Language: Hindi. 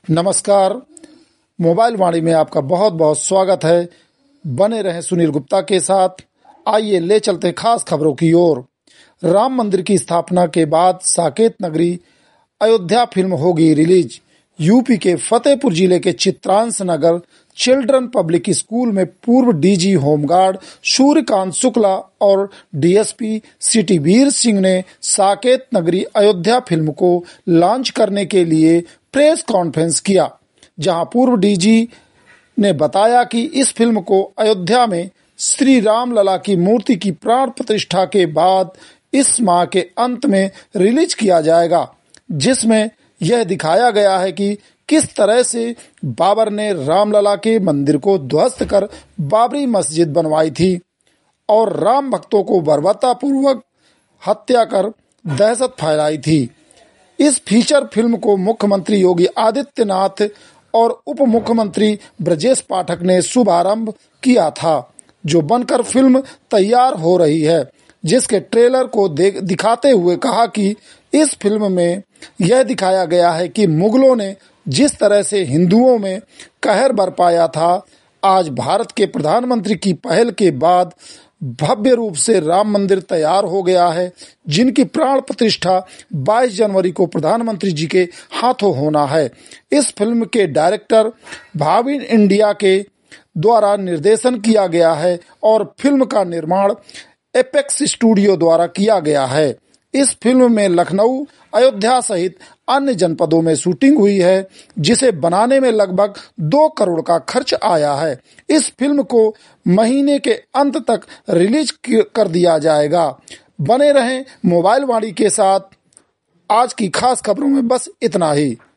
नमस्कार। मोबाइल वाणी में आपका बहुत बहुत स्वागत है। बने रहें सुनील गुप्ता के साथ। आइए ले चलते खास खबरों की ओर। राम मंदिर की स्थापना के बाद साकेत नगरी अयोध्या फिल्म होगी रिलीज। यूपी के फतेहपुर जिले के Chitransh Nagar children public school में पूर्व डीजी होमगार्ड सूर्यकांत शुक्ला और डीएसपी सिटी वीर सिंह ने साकेत नगरी अयोध्या फिल्म को लॉन्च करने के लिए प्रेस कॉन्फ्रेंस किया, जहां पूर्व डीजी ने बताया कि इस फिल्म को अयोध्या में श्री राम लला की मूर्ति की प्राण प्रतिष्ठा के बाद इस माह के अंत में रिलीज किया जाएगा, जिसमें यह दिखाया गया है कि किस तरह से बाबर ने रामलला के मंदिर को ध्वस्त कर बाबरी मस्जिद बनवाई थी और राम भक्तों को बर्बरतापूर्वक हत्या कर दहशत फैलाई थी। इस फीचर फिल्म को मुख्यमंत्री योगी आदित्यनाथ और उप मुख्यमंत्री ब्रजेश पाठक ने शुभारंभ किया था, जो बनकर फिल्म तैयार हो रही है, जिसके ट्रेलर को दिखाते हुए कहा कि इस फिल्म में यह दिखाया गया है कि मुगलों ने जिस तरह से हिंदुओं में कहर बरपाया था, आज भारत के प्रधानमंत्री की पहल के बाद भव्य रूप से राम मंदिर तैयार हो गया है, जिनकी प्राण प्रतिष्ठा 22 जनवरी को प्रधानमंत्री जी के हाथों होना है। इस फिल्म के डायरेक्टर भाविन इंडिया के द्वारा निर्देशन किया गया है और फिल्म का निर्माण एपेक्स स्टूडियो द्वारा किया गया है। इस फिल्म में लखनऊ, अयोध्या सहित अन्य जनपदों में शूटिंग हुई है, जिसे बनाने में लगभग 2 करोड़ का खर्च आया है। इस फिल्म को महीने के अंत तक रिलीज कर दिया जाएगा। बने रहें मोबाइल वाणी के साथ। आज की खास खबरों में बस इतना ही।